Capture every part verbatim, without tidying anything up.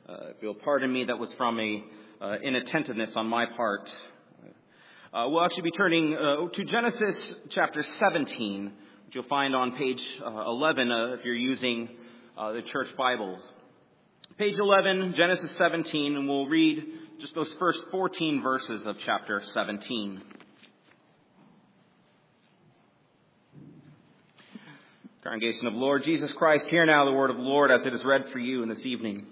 Uh, if you'll pardon me, that was from a uh, inattentiveness on my part. Uh, we'll actually be turning uh, to Genesis chapter seventeen, which you'll find on page uh, eleven uh, if you're using uh, the church Bibles. Page eleven, Genesis seventeen, and we'll read just those first fourteen verses of chapter seventeen. Congregation of Lord Jesus Christ, hear now the word of the Lord as it is read for you in this evening.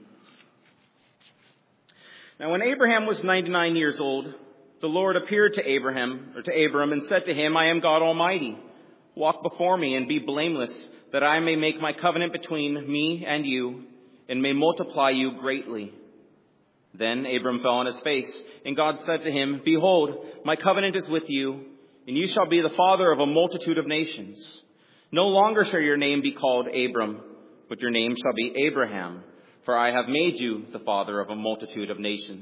Now when Abraham was ninety-nine years old, the Lord appeared to Abraham, or to Abram, and said to him, I am God Almighty. Walk before me and be blameless, that I may make my covenant between me and you, and may multiply you greatly. Then Abram fell on his face, and God said to him, Behold, my covenant is with you, and you shall be the father of a multitude of nations. No longer shall your name be called Abram, but your name shall be Abraham, for I have made you the father of a multitude of nations.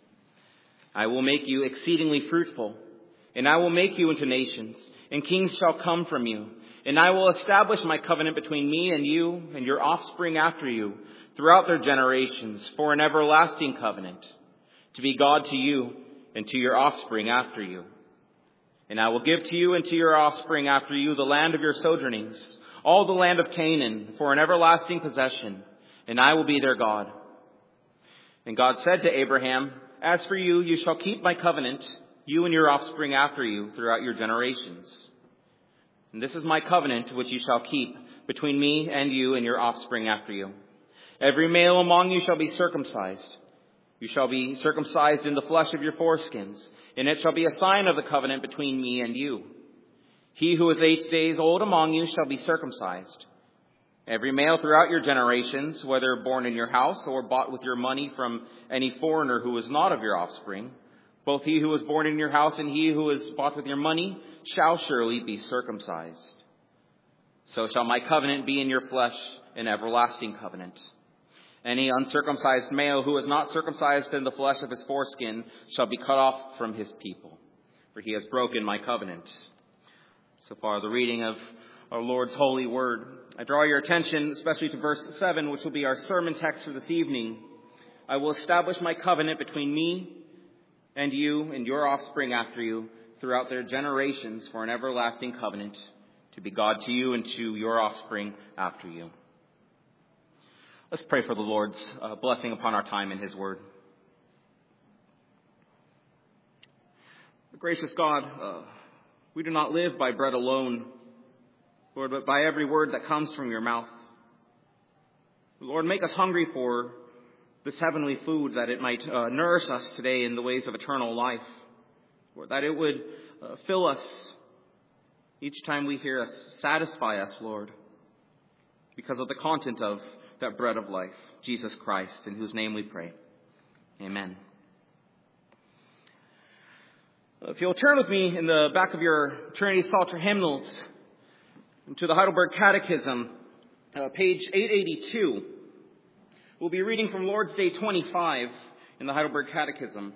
I will make you exceedingly fruitful, and I will make you into nations, and kings shall come from you. And I will establish my covenant between me and you and your offspring after you throughout their generations for an everlasting covenant, to be God to you and to your offspring after you. And I will give to you and to your offspring after you the land of your sojournings, all the land of Canaan, for an everlasting possession, and I will be their God. And God said to Abraham, As for you, you shall keep my covenant, you and your offspring after you, throughout your generations. And this is my covenant which you shall keep between me and you and your offspring after you. Every male among you shall be circumcised. You shall be circumcised in the flesh of your foreskins, and it shall be a sign of the covenant between me and you. He who is eight days old among you shall be circumcised. Every male throughout your generations, whether born in your house or bought with your money from any foreigner who is not of your offspring, both he who is born in your house and he who is bought with your money shall surely be circumcised. So shall my covenant be in your flesh, an everlasting covenant. Any uncircumcised male who is not circumcised in the flesh of his foreskin shall be cut off from his people, for he has broken my covenant. So far, the reading of our Lord's holy word. I draw your attention especially to verse seven, which will be our sermon text for this evening. I will establish my covenant between me and you and your offspring after you throughout their generations for an everlasting covenant, to be God to you and to your offspring after you. Let's pray for the Lord's uh, blessing upon our time in his word. Gracious God, uh, we do not live by bread alone, Lord, but by every word that comes from your mouth. Lord, make us hungry for this heavenly food, that it might uh, nourish us today in the ways of eternal life. Lord, that it would uh, fill us each time we hear us, satisfy us, Lord, because of the content of that bread of life, Jesus Christ, in whose name we pray. Amen. If you'll turn with me in the back of your Trinity Psalter hymnals to the Heidelberg Catechism, uh, page eight eighty-two. We'll be reading from Lord's Day twenty-five in the Heidelberg Catechism.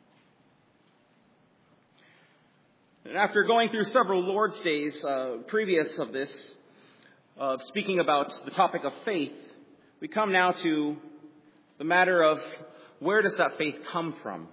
And after going through several Lord's Days uh, previous of this, uh, speaking about the topic of faith, we come now to the matter of where does that faith come from?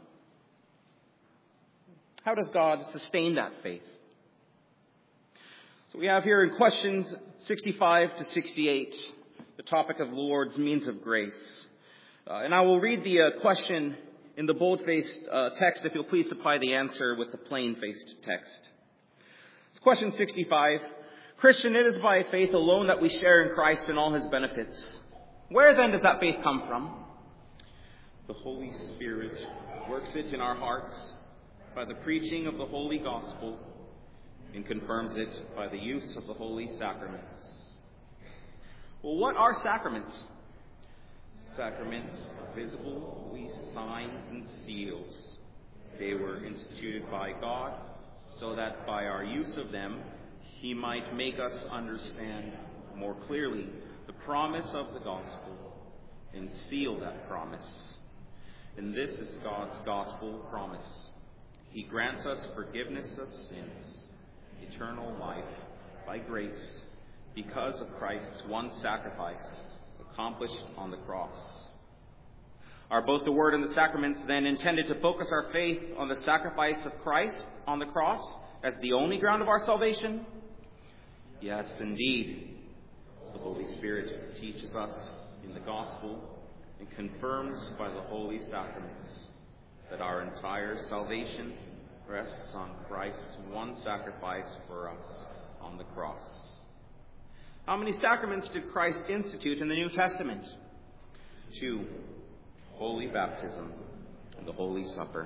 How does God sustain that faith? So we have here in questions sixty-five to sixty-eight, the topic of the Lord's means of grace. Uh, and I will read the uh, question in the bold-faced uh, text, if you'll please supply the answer with the plain-faced text. It's question sixty-five. Christian, it is by faith alone that we share in Christ and all his benefits. Where then does that faith come from? The Holy Spirit works it in our hearts by the preaching of the Holy Gospel and confirms it by the use of the Holy Sacraments. Well, what are sacraments? Sacraments are visible holy signs and seals. They were instituted by God so that by our use of them, he might make us understand more clearly the promise of the gospel and seal that promise. And this is God's gospel promise. He grants us forgiveness of sins, eternal life by grace, because of Christ's one sacrifice accomplished on the cross. Are both the Word and the sacraments then intended to focus our faith on the sacrifice of Christ on the cross as the only ground of our salvation? Yes, indeed. The Holy Spirit teaches us in the Gospel and confirms by the holy sacraments that our entire salvation rests on Christ's one sacrifice for us on the cross. How many sacraments did Christ institute in the New Testament? Two. Holy baptism and the Holy Supper.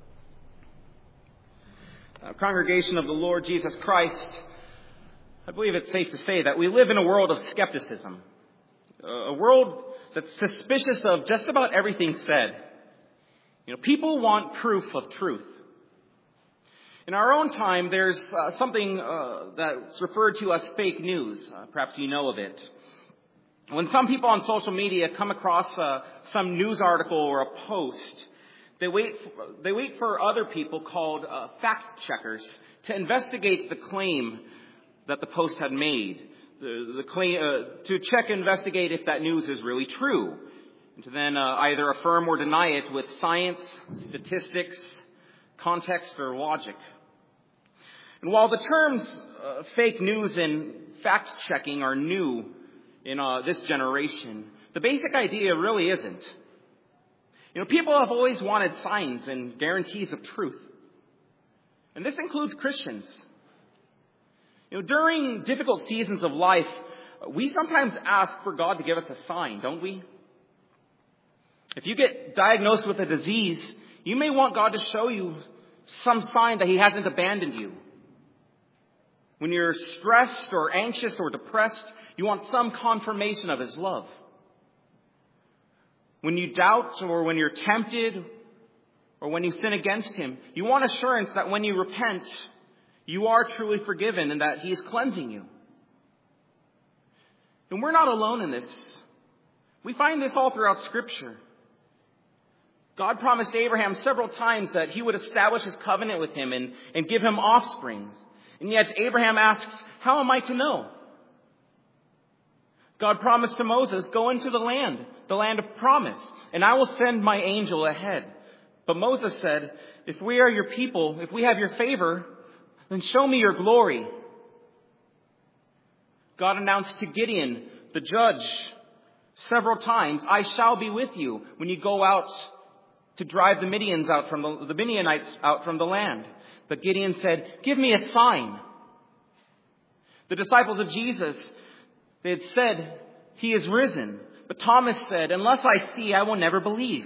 Uh, congregation of the Lord Jesus Christ, I believe it's safe to say that we live in a world of skepticism. Uh, a world that's suspicious of just about everything said. You know, people want proof of truth. In our own time, there's uh, something uh, that's referred to as fake news. Uh, perhaps you know of it. When some people on social media come across uh, some news article or a post, they wait for, they wait for other people called uh, fact checkers to investigate the claim that the post had made, the, the claim uh, to check investigate if that news is really true, and to then uh, either affirm or deny it with science, statistics, context, or logic. And while the terms uh, fake news and fact checking are new in uh, this generation, the basic idea really isn't. You know, people have always wanted signs and guarantees of truth. And this includes Christians. You know, during difficult seasons of life, we sometimes ask for God to give us a sign, don't we? If you get diagnosed with a disease, you may want God to show you some sign that He hasn't abandoned you. When you're stressed or anxious or depressed, you want some confirmation of His love. When you doubt or when you're tempted or when you sin against Him, you want assurance that when you repent, you are truly forgiven and that He is cleansing you. And we're not alone in this. We find this all throughout Scripture. God promised Abraham several times that He would establish His covenant with him and, and give him offspring. And yet Abraham asks, how am I to know? God promised to Moses, go into the land, the land of promise, and I will send my angel ahead. But Moses said, if we are your people, if we have your favor, then show me your glory. God announced to Gideon, the judge, several times, I shall be with you when you go out to drive the Midians out from the, the Midianites out from the land. But Gideon said, give me a sign. The disciples of Jesus, they had said, He is risen. But Thomas said, unless I see, I will never believe.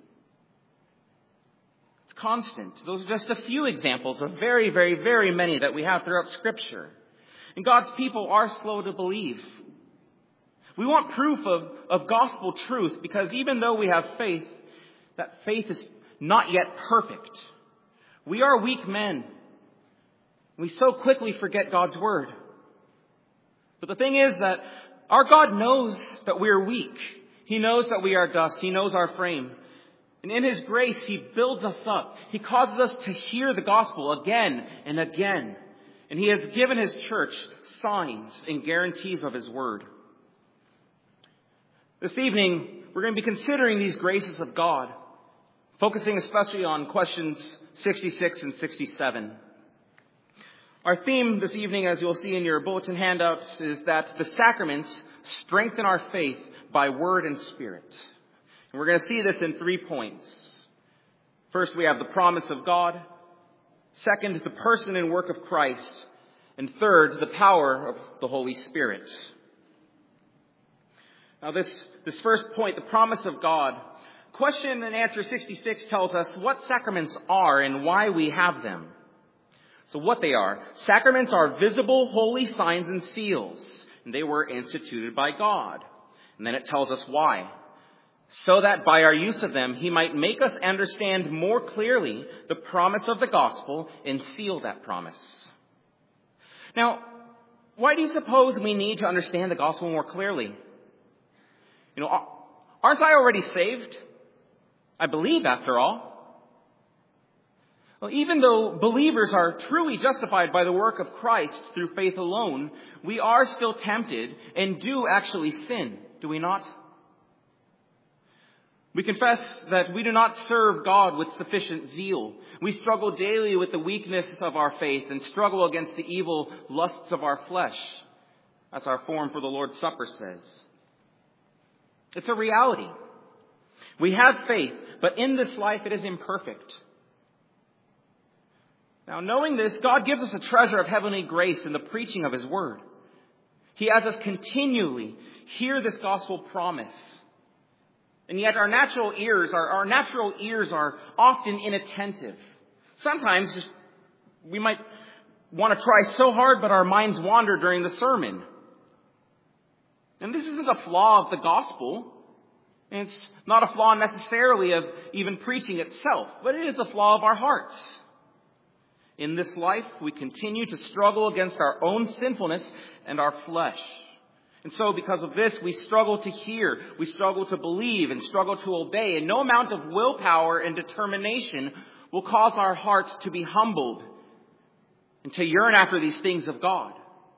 It's constant. Those are just a few examples of very, very, very many that we have throughout Scripture. And God's people are slow to believe. We want proof of, of gospel truth because even though we have faith, that faith is not yet perfect. We are weak men. We so quickly forget God's word. But the thing is that our God knows that we are weak. He knows that we are dust. He knows our frame. And in His grace, He builds us up. He causes us to hear the gospel again and again. And He has given His church signs and guarantees of His word. This evening, we're going to be considering these graces of God, focusing especially on questions sixty-six and sixty-seven. Our theme this evening, as you'll see in your bulletin handouts, is that the sacraments strengthen our faith by word and spirit. And we're going to see this in three points. First, we have the promise of God. Second, the person and work of Christ. And third, the power of the Holy Spirit. Now this, this first point, the promise of God. Question and answer sixty-six tells us what sacraments are and why we have them. So what they are. Sacraments are visible holy signs and seals. And they were instituted by God. And then it tells us why. So that by our use of them, He might make us understand more clearly the promise of the gospel and seal that promise. Now, why do you suppose we need to understand the gospel more clearly? You know, aren't I already saved? I believe, after all. Well, even though believers are truly justified by the work of Christ through faith alone, we are still tempted and do actually sin, do we not? We confess that we do not serve God with sufficient zeal. We struggle daily with the weakness of our faith and struggle against the evil lusts of our flesh, as our form for the Lord's Supper says. It's a reality. We have faith, but in this life it is imperfect. Now, knowing this, God gives us a treasure of heavenly grace in the preaching of His Word. He has us continually hear this gospel promise. And yet our natural ears, our, our natural ears are often inattentive. Sometimes just, we might want to try so hard, but our minds wander during the sermon. And this isn't a flaw of the gospel. And it's not a flaw necessarily of even preaching itself, but it is a flaw of our hearts. In this life, we continue to struggle against our own sinfulness and our flesh. And so because of this, we struggle to hear, we struggle to believe, and struggle to obey. And no amount of willpower and determination will cause our hearts to be humbled and to yearn after these things of God.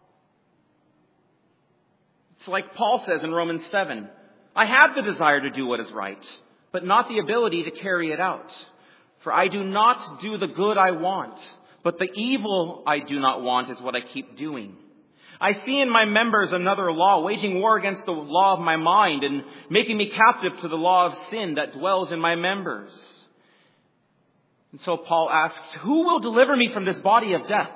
It's like Paul says in Romans seven, I have the desire to do what is right, but not the ability to carry it out. For I do not do the good I want, but the evil I do not want is what I keep doing. I see in my members another law, waging war against the law of my mind and making me captive to the law of sin that dwells in my members. And so Paul asks, who will deliver me from this body of death?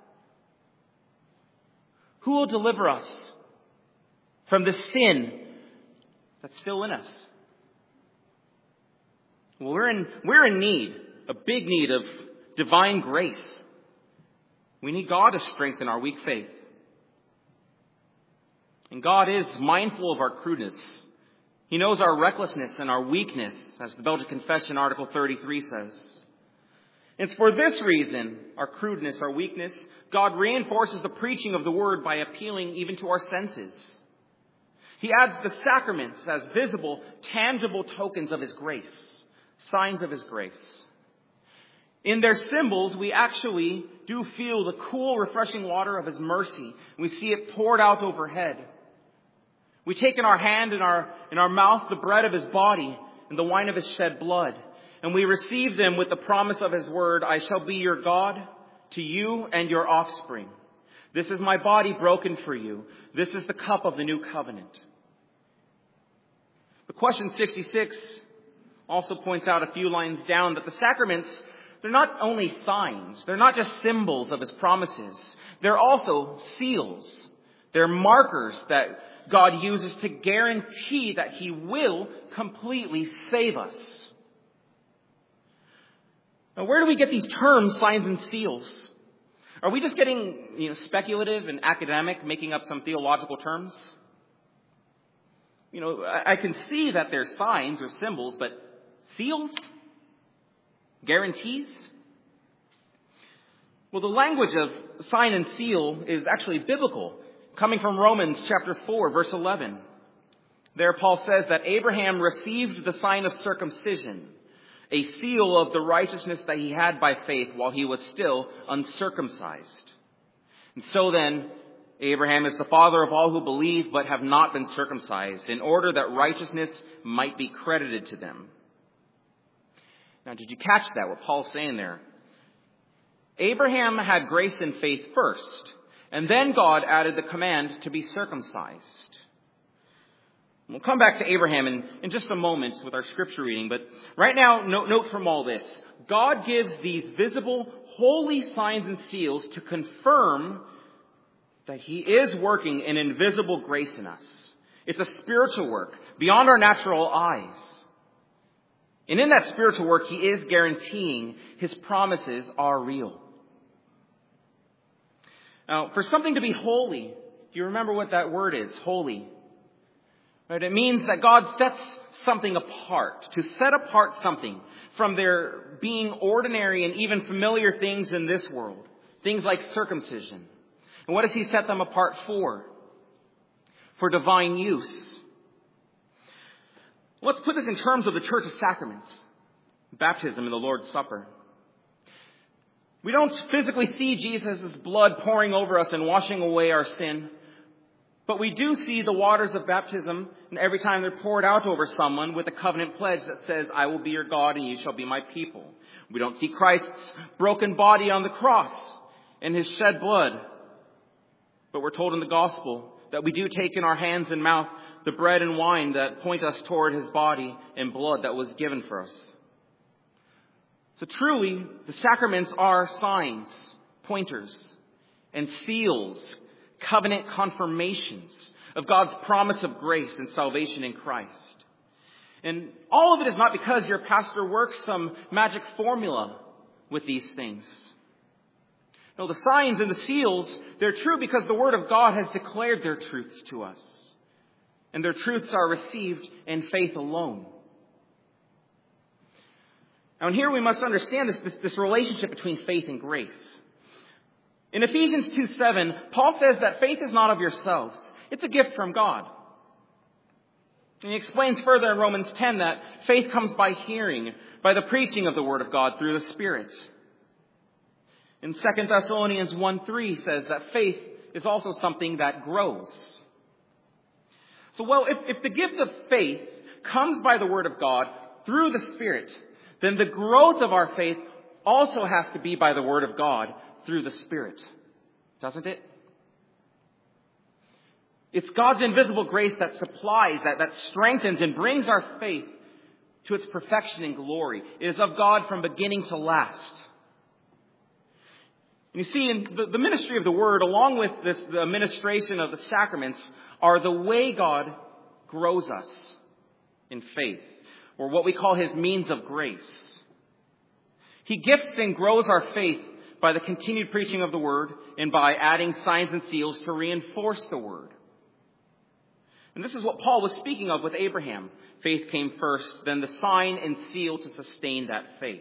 Who will deliver us from the sin that's still in us? Well, we're in, we're in need, a big need of divine grace. We need God to strengthen our weak faith. And God is mindful of our crudeness. He knows our recklessness and our weakness, as the Belgian Confession, Article thirty-three says. It's for this reason, our crudeness, our weakness, God reinforces the preaching of the Word by appealing even to our senses. He adds the sacraments as visible, tangible tokens of His grace, signs of His grace. In their symbols, we actually do feel the cool, refreshing water of His mercy. We see it poured out overhead. We take in our hand and our, in our mouth the bread of His body and the wine of His shed blood. And we receive them with the promise of His word, I shall be your God to you and your offspring. This is my body broken for you. This is the cup of the new covenant. But question sixty-six also points out a few lines down that the sacraments, they're not only signs. They're not just symbols of His promises. They're also seals. They're markers that God uses to guarantee that He will completely save us. Now, where do we get these terms, signs and seals? Are we just getting, you know, speculative and academic, making up some theological terms? You know, I, I can see that they're signs or symbols, but seals? Guarantees? Well, the language of sign and seal is actually biblical, coming from Romans chapter four, verse eleven. There Paul says that Abraham received the sign of circumcision, a seal of the righteousness that he had by faith while he was still uncircumcised. And so then, Abraham is the father of all who believe but have not been circumcised, in order that righteousness might be credited to them. Now, did you catch that, what Paul's saying there? Abraham had grace and faith first, and then God added the command to be circumcised. We'll come back to Abraham in, in just a moment with our scripture reading, but right now, note, note from all this, God gives these visible, holy signs and seals to confirm that He is working an invisible grace in us. It's a spiritual work beyond our natural eyes. And in that spiritual work, He is guaranteeing His promises are real. Now, for something to be holy, do you remember what that word is, holy? Right? It means that God sets something apart, to set apart something from their being ordinary and even familiar things in this world. Things like circumcision. And what does He set them apart for? For divine use. Let's put this in terms of the Church of Sacraments. Baptism and the Lord's Supper. We don't physically see Jesus' blood pouring over us and washing away our sin. But we do see the waters of baptism, and every time they're poured out over someone with a covenant pledge that says, I will be your God and you shall be my people. We don't see Christ's broken body on the cross and his shed blood. But we're told in the gospel that we do take in our hands and mouth the bread and wine that point us toward his body and blood that was given for us. So truly, the sacraments are signs, pointers, and seals, covenant confirmations of God's promise of grace and salvation in Christ. And all of it is not because your pastor works some magic formula with these things. No, the signs and the seals, they're true because the Word of God has declared their truths to us. And their truths are received in faith alone. Now, and here we must understand this, this, this relationship between faith and grace. In Ephesians two seven, Paul says that faith is not of yourselves. It's a gift from God. And he explains further in Romans ten that faith comes by hearing, by the preaching of the Word of God through the Spirit. In Second Thessalonians one three says that faith is also something that grows. So, well, if, if the gift of faith comes by the Word of God through the Spirit, then the growth of our faith also has to be by the Word of God through the Spirit. Doesn't it? It's God's invisible grace that supplies, that, that strengthens and brings our faith to its perfection and glory. It is of God from beginning to last. And you see, in the, the ministry of the Word, along with this, the administration of the sacraments, are the way God grows us in faith, or what we call his means of grace. He gifts and grows our faith by the continued preaching of the Word and by adding signs and seals to reinforce the Word. And this is what Paul was speaking of with Abraham. Faith came first, then the sign and seal to sustain that faith.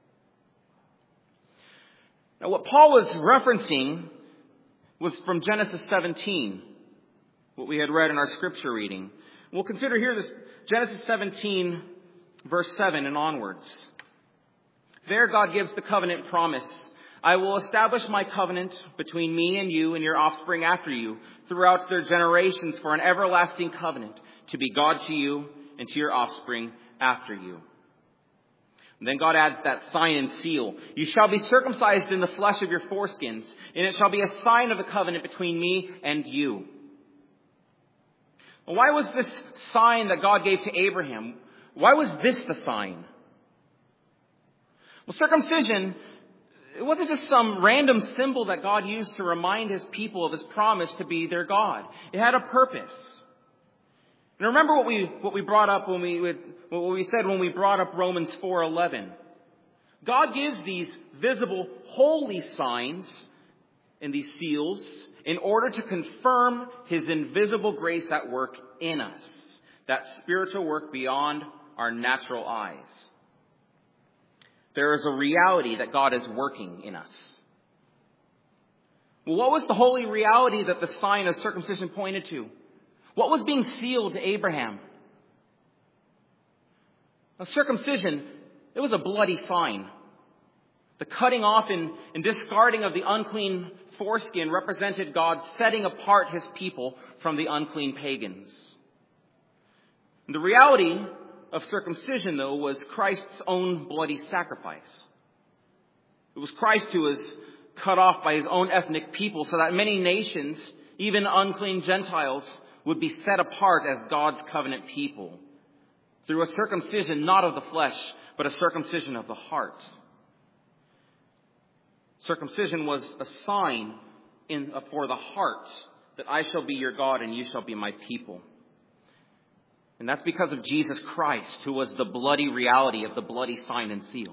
Now, what Paul was referencing was from Genesis seventeen, what we had read in our scripture reading. We'll consider here this Genesis seventeen, verse seven and onwards. There God gives the covenant promise. I will establish my covenant between me and you and your offspring after you throughout their generations for an everlasting covenant to be God to you and to your offspring after you. And then God adds that sign and seal. You shall be circumcised in the flesh of your foreskins, and it shall be a sign of the covenant between me and you. Well, why was this sign that God gave to Abraham? Why was this the sign? Well, circumcision, it wasn't just some random symbol that God used to remind his people of his promise to be their God. It had a purpose. And remember what we what we brought up when we what we said when we brought up Romans four eleven. God gives these visible holy signs and these seals in order to confirm his invisible grace at work in us. That spiritual work beyond our natural eyes. There is a reality that God is working in us. Well, what was the holy reality that the sign of circumcision pointed to? What was being sealed to Abraham? A circumcision, it was a bloody sign. The cutting off and, and discarding of the unclean foreskin represented God setting apart his people from the unclean pagans. And the reality of circumcision, though, was Christ's own bloody sacrifice. It was Christ who was cut off by his own ethnic people so that many nations, even unclean Gentiles, would be set apart as God's covenant people through a circumcision not of the flesh, but a circumcision of the heart. Circumcision was a sign in, for the heart that I shall be your God and you shall be my people. And that's because of Jesus Christ, who was the bloody reality of the bloody sign and seal.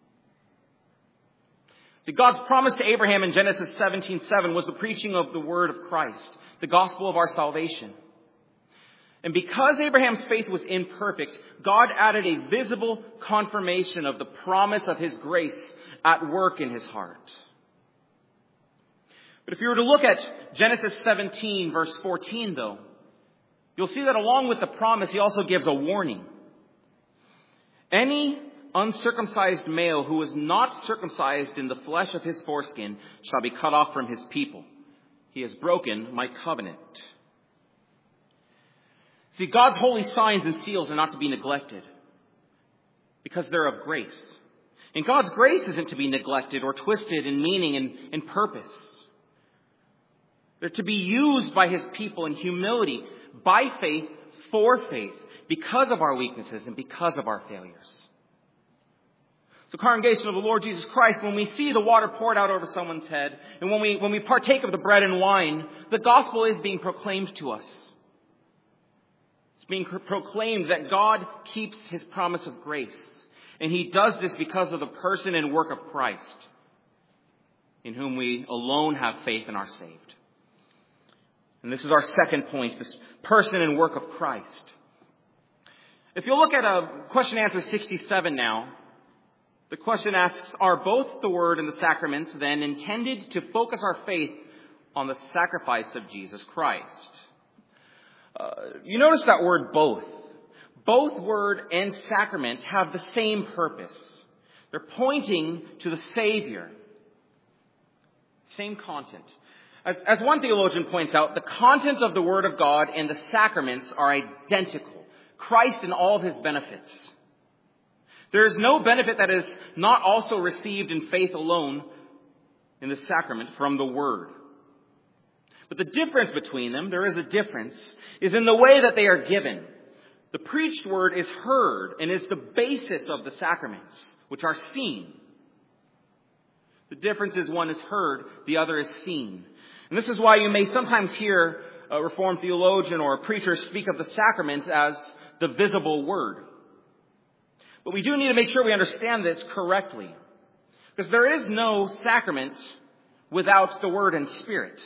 See, God's promise to Abraham in Genesis seventeen seven was the preaching of the word of Christ, the gospel of our salvation. And because Abraham's faith was imperfect, God added a visible confirmation of the promise of his grace at work in his heart. But if you were to look at Genesis seventeen, verse fourteen, though, you'll see that along with the promise, he also gives a warning. Any uncircumcised male who is not circumcised in the flesh of his foreskin shall be cut off from his people. He has broken my covenant. See, God's holy signs and seals are not to be neglected because they're of grace. And God's grace isn't to be neglected or twisted in meaning and, and purpose. They're to be used by his people in humility, by faith, for faith, because of our weaknesses and because of our failures. So, congregation of the Lord Jesus Christ, when we see the water poured out over someone's head, and when we, when we partake of the bread and wine, the gospel is being proclaimed to us. It's being proclaimed that God keeps his promise of grace. And he does this because of the person and work of Christ, in whom we alone have faith and are saved. And this is our second point, this person and work of Christ. If you look at a question answer sixty-seven now, the question asks, are both the word and the sacraments then intended to focus our faith on the sacrifice of Jesus Christ? Uh, you notice that word both. Both word and sacrament have the same purpose. They're pointing to the Savior. Same content. As, as one theologian points out, the content of the Word of God and the sacraments are identical. Christ in all of his benefits. There is no benefit that is not also received in faith alone in the sacrament from the Word. But the difference between them, there is a difference, is in the way that they are given. The preached word is heard and is the basis of the sacraments, which are seen. The difference is one is heard, the other is seen. And this is why you may sometimes hear a Reformed theologian or a preacher speak of the sacrament as the visible word. But we do need to make sure we understand this correctly. Because there is no sacrament without the Word and Spirit.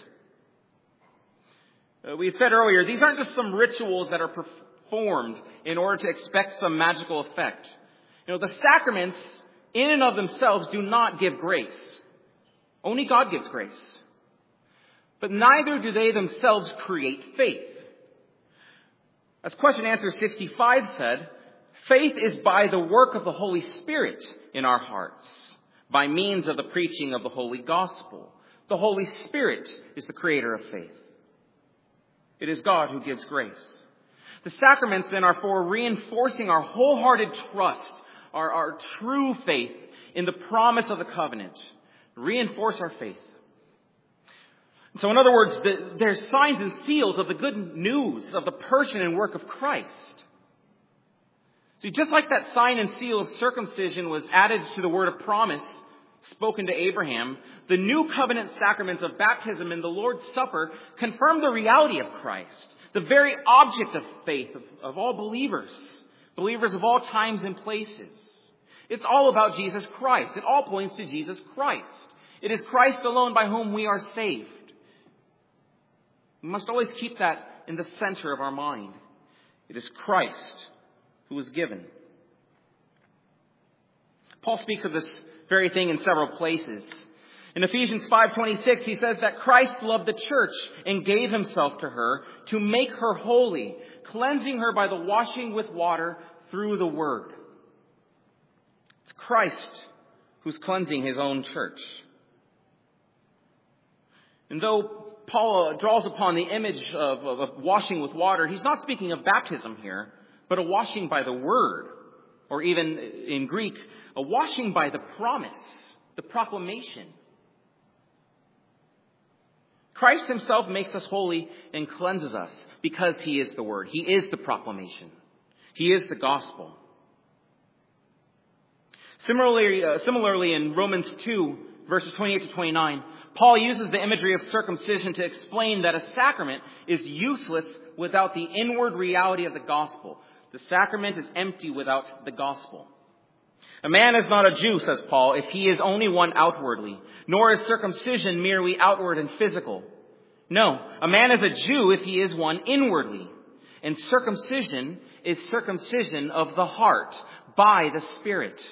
Uh, we had said earlier, these aren't just some rituals that are performed in order to expect some magical effect. You know, the sacraments in and of themselves do not give grace. Only God gives grace. But neither do they themselves create faith. As question answer sixty-five said, faith is by the work of the Holy Spirit in our hearts, by means of the preaching of the Holy Gospel. The Holy Spirit is the creator of faith. It is God who gives grace. The sacraments then are for reinforcing our wholehearted trust, our, our true faith in the promise of the covenant. Reinforce our faith. So in other words, the, they're signs and seals of the good news of the person and work of Christ. See, just like that sign and seal of circumcision was added to the word of promise spoken to Abraham, the new covenant sacraments of baptism and the Lord's Supper confirm the reality of Christ, the very object of faith of, of all believers, believers of all times and places. It's all about Jesus Christ. It all points to Jesus Christ. It is Christ alone by whom we are saved. We must always keep that in the center of our mind. It is Christ who was given. Paul speaks of this very thing in several places. In Ephesians five twenty-six, he says that Christ loved the church and gave himself to her to make her holy, cleansing her by the washing with water through the word. It's Christ who's cleansing his own church. And though Paul draws upon the image of, of, of washing with water, he's not speaking of baptism here, but a washing by the word, or even in Greek, a washing by the promise, the proclamation. Christ himself makes us holy and cleanses us because he is the word. He is the proclamation. He is the gospel. Similarly, uh, similarly in Romans two, verses twenty-eight to twenty-nine, Paul uses the imagery of circumcision to explain that a sacrament is useless without the inward reality of the gospel. The sacrament is empty without the gospel. A man is not a Jew, says Paul, if he is only one outwardly, nor is circumcision merely outward and physical. No, a man is a Jew if he is one inwardly. And circumcision is circumcision of the heart by the Spirit.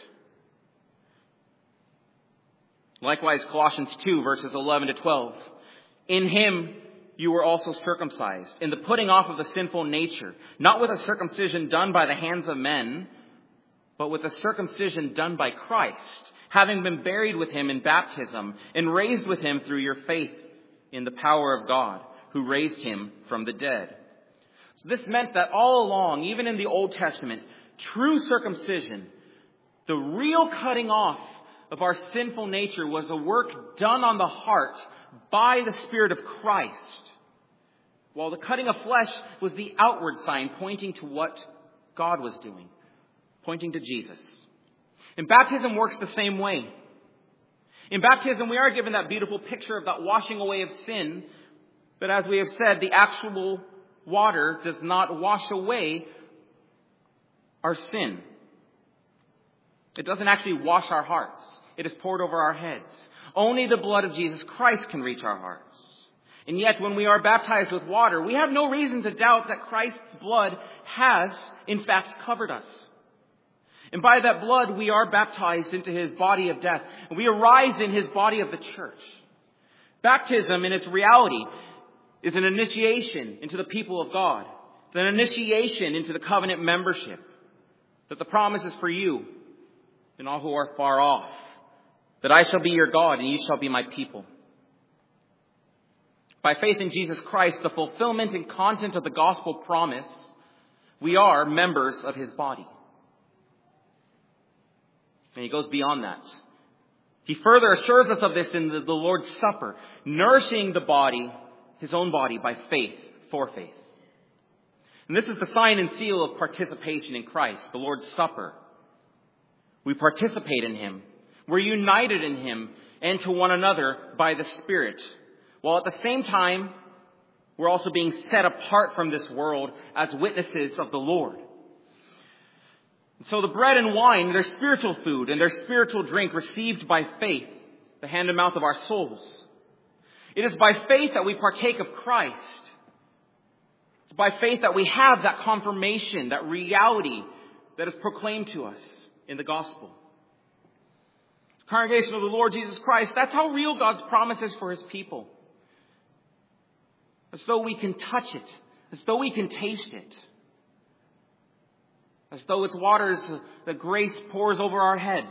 Likewise, Colossians two, verses eleven to twelve. In him you were also circumcised, in the putting off of the sinful nature, not with a circumcision done by the hands of men, but with a circumcision done by Christ, having been buried with him in baptism, and raised with him through your faith in the power of God, who raised him from the dead. So this meant that all along, even in the Old Testament, true circumcision, the real cutting off of our sinful nature, was a work done on the heart by the Spirit of Christ, while the cutting of flesh was the outward sign pointing to what God was doing, pointing to Jesus. And baptism works the same way. In baptism, we are given that beautiful picture of that washing away of sin, but as we have said, the actual water does not wash away our sin. It doesn't actually wash our hearts. It is poured over our heads. Only the blood of Jesus Christ can reach our hearts. And yet, when we are baptized with water, we have no reason to doubt that Christ's blood has, in fact, covered us. And by that blood, we are baptized into His body of death. And we arise in His body of the church. Baptism, in its reality, is an initiation into the people of God. It's an initiation into the covenant membership. That the promise is for you and all who are far off. That I shall be your God and you shall be my people. By faith in Jesus Christ, the fulfillment and content of the gospel promise, we are members of His body. And He goes beyond that. He further assures us of this in the, the Lord's Supper, nourishing the body, His own body, by faith, for faith. And this is the sign and seal of participation in Christ, the Lord's Supper. We participate in Him. We're united in Him and to one another by the Spirit. While at the same time, we're also being set apart from this world as witnesses of the Lord. And so the bread and wine, their spiritual food and their spiritual drink received by faith, the hand and mouth of our souls. It is by faith that we partake of Christ. It's by faith that we have that confirmation, that reality that is proclaimed to us in the gospel. Congregation of the Lord Jesus Christ, that's how real God's promise is for His people. As though we can touch it, as though we can taste it, as though its waters, the grace pours over our heads.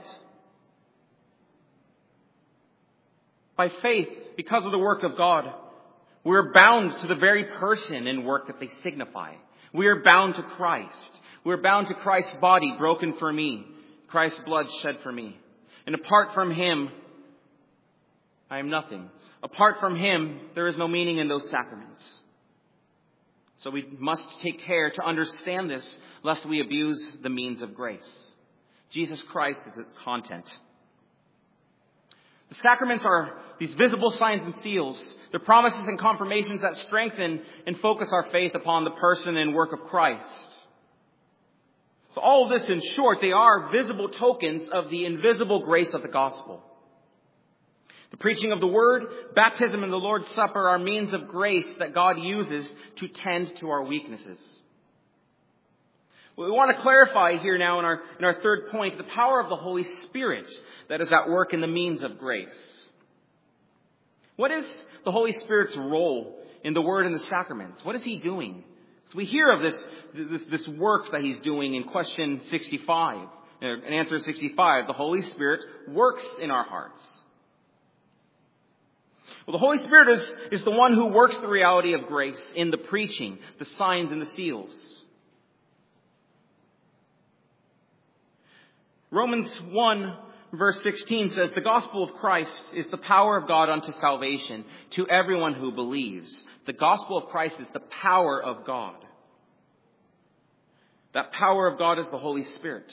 By faith, because of the work of God, we're bound to the very person and work that they signify. We are bound to Christ. We're bound to Christ's body broken for me, Christ's blood shed for me. And apart from Him, I am nothing. Apart from Him, there is no meaning in those sacraments. So we must take care to understand this, lest we abuse the means of grace. Jesus Christ is its content. The sacraments are these visible signs and seals. They're promises and confirmations that strengthen and focus our faith upon the person and work of Christ. So all of this, in short, they are visible tokens of the invisible grace of the gospel. The preaching of the Word, baptism, and the Lord's Supper are means of grace that God uses to tend to our weaknesses. We want to clarify here now in our, in our third point, the power of the Holy Spirit that is at work in the means of grace. What is the Holy Spirit's role in the Word and the sacraments? What is He doing? So we hear of this, this, this work that He's doing in question sixty-five. In answer sixty-five, the Holy Spirit works in our hearts. Well, the Holy Spirit is, is the one who works the reality of grace in the preaching, the signs, and the seals. Romans one verse sixteen says, the gospel of Christ is the power of God unto salvation to everyone who believes. The gospel of Christ is the power of God. That power of God is the Holy Spirit.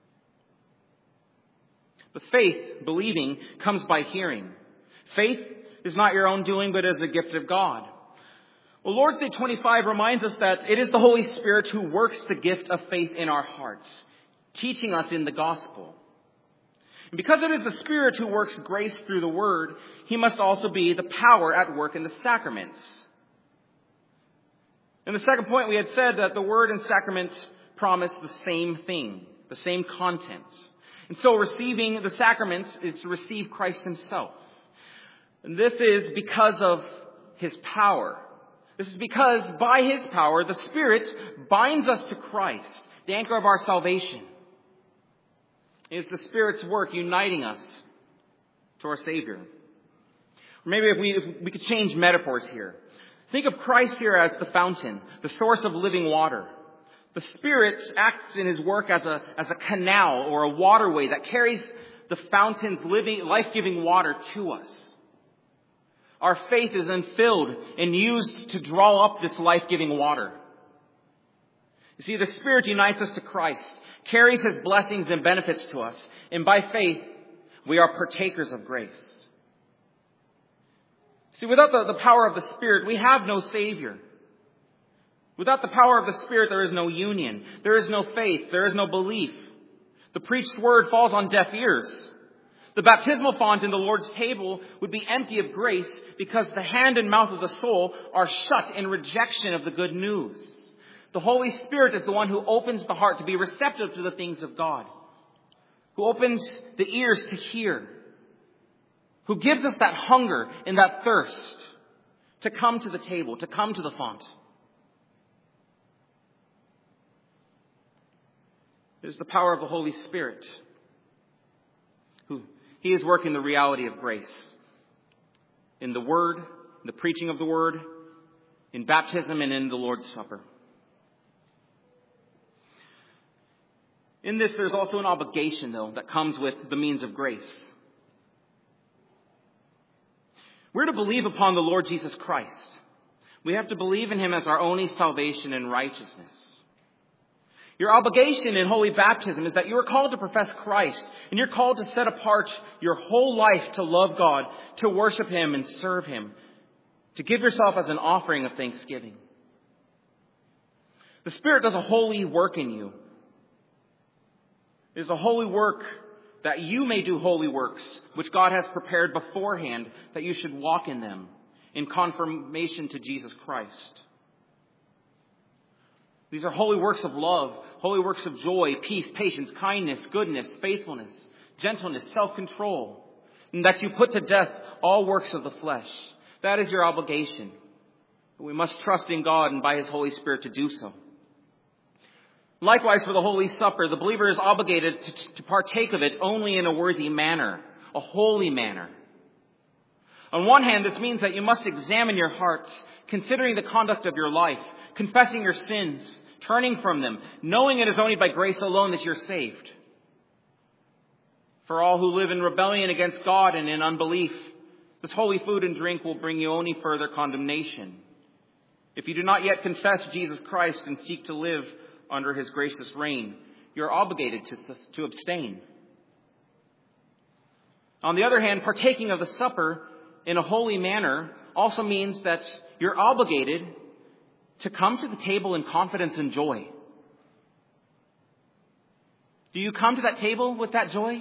The faith, believing, comes by hearing. Faith is not your own doing, but is a gift of God. Well, Lord's Day twenty-five reminds us that it is the Holy Spirit who works the gift of faith in our hearts, teaching us in the gospel. And because it is the Spirit who works grace through the Word, He must also be the power at work in the sacraments. In the second point, we had said that the Word and sacraments promise the same thing, the same content. And so receiving the sacraments is to receive Christ Himself. And this is because of His power. This is because by His power, the Spirit binds us to Christ, the anchor of our salvation. It is the Spirit's work uniting us to our Savior. Or maybe if we, if we could change metaphors here. Think of Christ here as the fountain, the source of living water. The Spirit acts in his work as a, as a canal or a waterway that carries the fountain's living, life-giving water to us. Our faith is then filled and used to draw up this life-giving water. You see, the Spirit unites us to Christ, carries his blessings and benefits to us, and by faith, we are partakers of grace. See, without the, the power of the Spirit, we have no Savior. Without the power of the Spirit, there is no union. There is no faith. There is no belief. The preached word falls on deaf ears. The baptismal font in the Lord's table would be empty of grace because the hand and mouth of the soul are shut in rejection of the good news. The Holy Spirit is the one who opens the heart to be receptive to the things of God, who opens the ears to hear, who gives us that hunger and that thirst to come to the table, to come to the font. It is the power of the Holy Spirit who he is working the reality of grace in the Word, in the preaching of the Word, in baptism, and in the Lord's Supper. In this, there's also an obligation, though, that comes with the means of grace. We're to believe upon the Lord Jesus Christ. We have to believe in him as our only salvation and righteousness. Your obligation in holy baptism is that you are called to profess Christ, and you're called to set apart your whole life to love God, to worship him and serve him, to give yourself as an offering of thanksgiving. The Spirit does a holy work in you. It is a holy work that you may do holy works, which God has prepared beforehand that you should walk in them in conformation to Jesus Christ. These are holy works of love, holy works of joy, peace, patience, kindness, goodness, faithfulness, gentleness, self-control, and that you put to death all works of the flesh. That is your obligation. We must trust in God and by his Holy Spirit to do so. Likewise, for the Holy Supper, the believer is obligated to, to partake of it only in a worthy manner, a holy manner. On one hand, this means that you must examine your hearts, considering the conduct of your life, confessing your sins, turning from them, knowing it is only by grace alone that you're saved. For all who live in rebellion against God and in unbelief, this holy food and drink will bring you only further condemnation. If you do not yet confess Jesus Christ and seek to live under his gracious reign, you're obligated to, to abstain. On the other hand, partaking of the supper in a holy manner also means that you're obligated to come to the table in confidence and joy. Do you come to that table with that joy?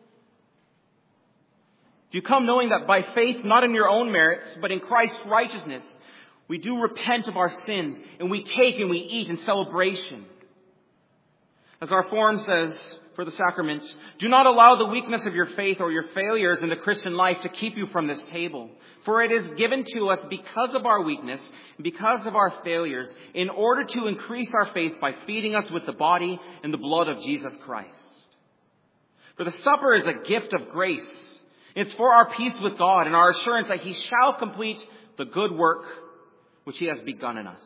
Do you come knowing that by faith, not in your own merits, but in Christ's righteousness, we do repent of our sins and we take and we eat in celebration? As our form says for the sacrament, do not allow the weakness of your faith or your failures in the Christian life to keep you from this table. For it is given to us because of our weakness, because of our failures, in order to increase our faith by feeding us with the body and the blood of Jesus Christ. For the supper is a gift of grace. It's for our peace with God and our assurance that he shall complete the good work which he has begun in us.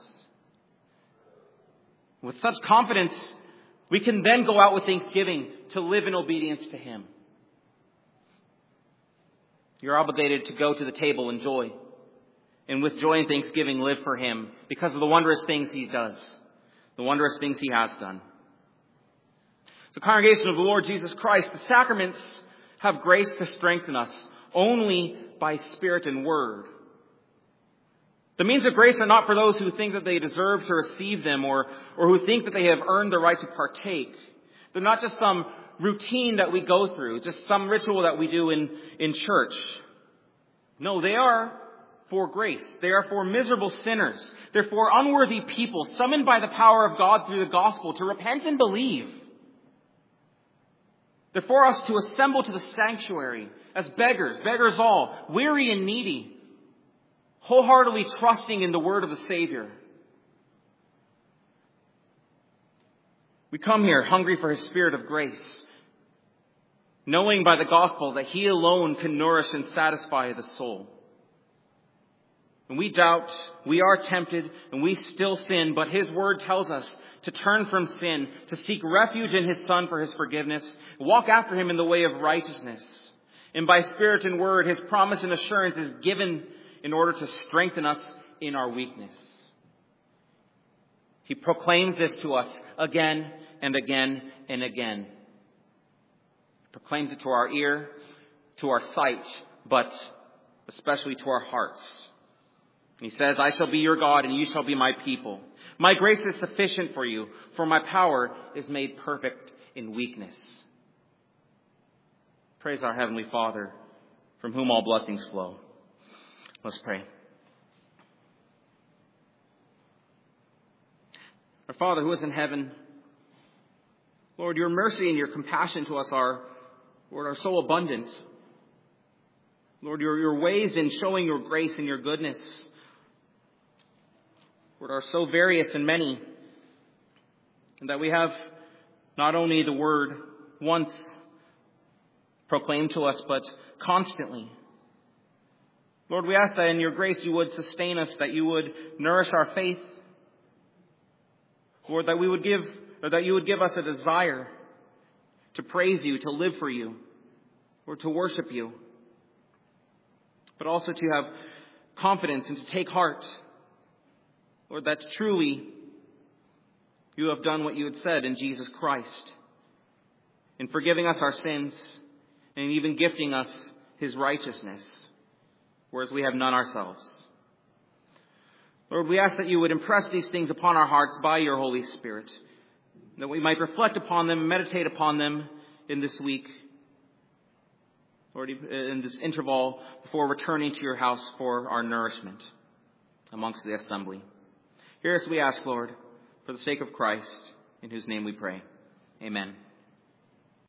With such confidence, we can then go out with thanksgiving to live in obedience to him. You're obligated to go to the table in joy. And with joy and thanksgiving, live for him because of the wondrous things he does. The wondrous things he has done. So, congregation of the Lord Jesus Christ, the sacraments have grace to strengthen us only by Spirit and Word. The means of grace are not for those who think that they deserve to receive them or, or who think that they have earned the right to partake. They're not just some routine that we go through, just some ritual that we do in, in church. No, they are for grace. They are for miserable sinners. They're for unworthy people summoned by the power of God through the gospel to repent and believe. They're for us to assemble to the sanctuary as beggars, beggars all, weary and needy, wholeheartedly trusting in the word of the Savior. We come here hungry for his Spirit of grace, knowing by the gospel that he alone can nourish and satisfy the soul. When we doubt, we are tempted, and we still sin, but His Word tells us to turn from sin, to seek refuge in His Son for His forgiveness, walk after Him in the way of righteousness. And by Spirit and Word, His promise and assurance is given in order to strengthen us in our weakness. He proclaims this to us again and again and again. He proclaims it to our ear, to our sight, but especially to our hearts. He says, I shall be your God and you shall be my people. My grace is sufficient for you, for my power is made perfect in weakness. Praise our Heavenly Father, from whom all blessings flow. Let's pray. Our Father who is in heaven, Lord, your mercy and your compassion to us are, Lord, are so abundant. Lord, your, your ways in showing your grace and your goodness, Lord, are so various and many, and that we have not only the word once proclaimed to us, but constantly. Lord, we ask that in your grace you would sustain us, that you would nourish our faith, Lord, that we would give, or that you would give us a desire to praise you, to live for you, or to worship you, but also to have confidence and to take heart, Lord, that truly you have done what you had said in Jesus Christ, in forgiving us our sins and even gifting us his righteousness, whereas we have none ourselves. Lord, we ask that you would impress these things upon our hearts by your Holy Spirit, that we might reflect upon them and meditate upon them in this week, Lord, in this interval before returning to your house for our nourishment amongst the assembly. Hear us, we ask, Lord, for the sake of Christ, in whose name we pray. Amen.